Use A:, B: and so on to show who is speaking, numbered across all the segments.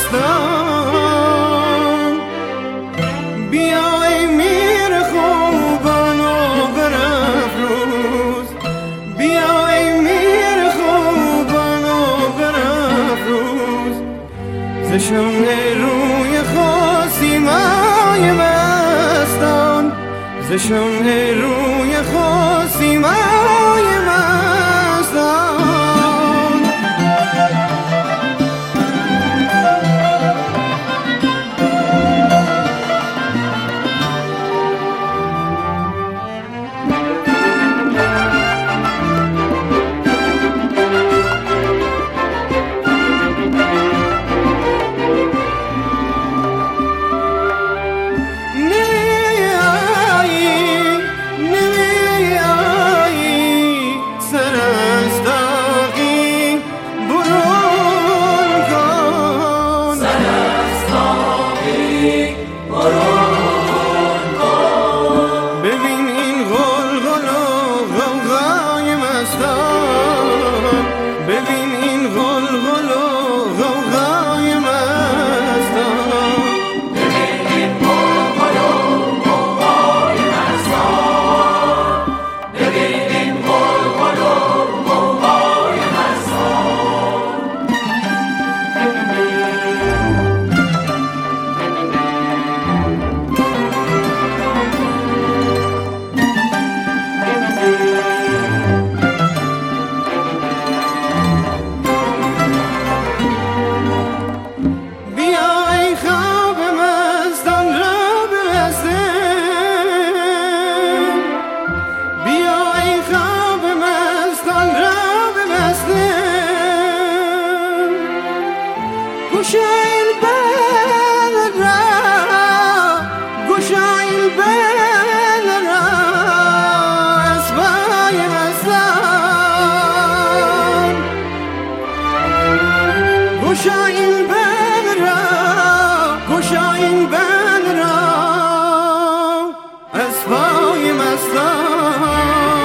A: مستان. بیا ای میر خوبان و برافروز، بیا ای میر خوبان و برافروز، ز شمع روی خاصیمای مستان، ز شمع روی خاصیمای مستان. گشای البال را، گشای البال را، اسبای مستان. گشای البال را، گشای البال را، اسبای مستان.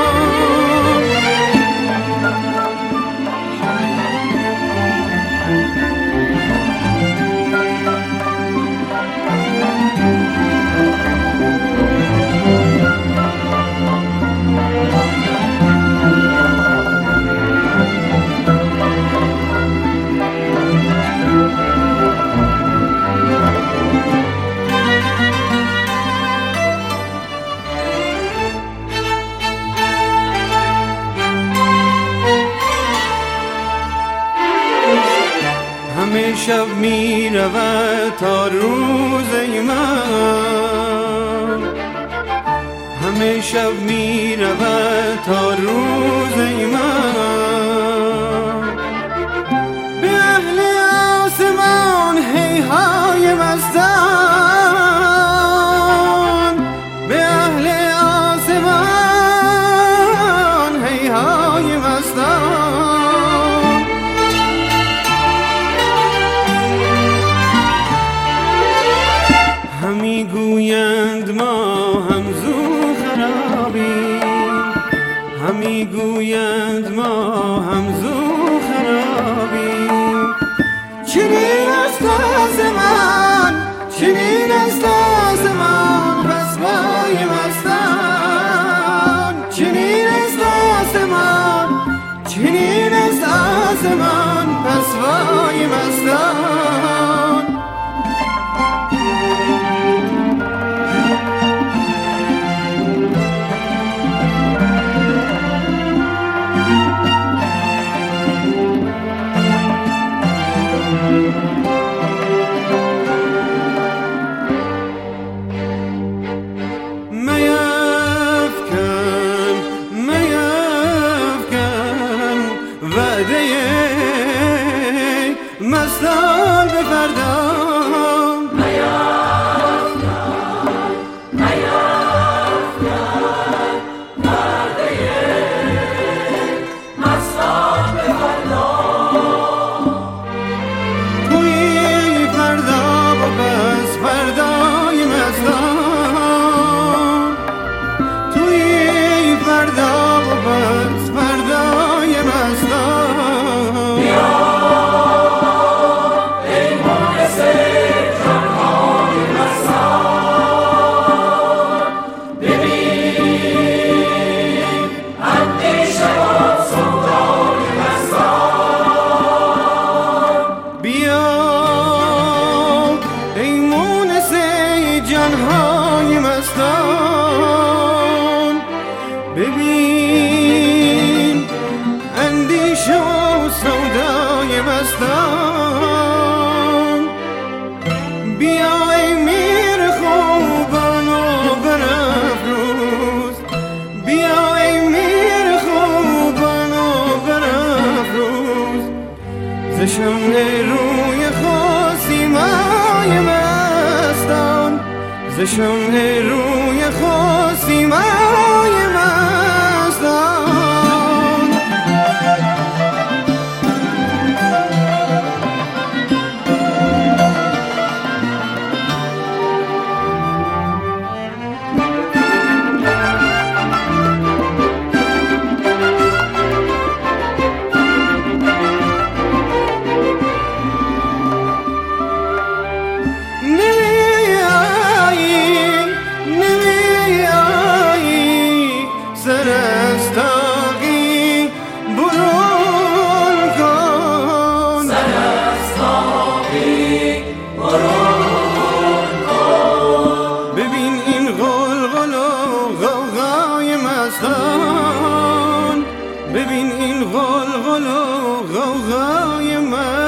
A: همه شب می رود تا روز من، همه شب می رود تا روز من. به اهل آسمان هیهای مستان، به اهل آسمان هیهای مستان. همی گویند ما همزو خرابیم، همی گویند ما همزو خرابیم. چنین است آسمان، چنین است آسمان، پسوای مستان. چنین است آسمان، چنین است آسمان، پسوای مستان. مستان به فردا توی فردا و پس فردای مستان، توی فردا و پس فردای مستان. شمع روی خاصیمای مستان، ز شمع روی خاصیمای مستان. ببین این غلغل و غوغای من.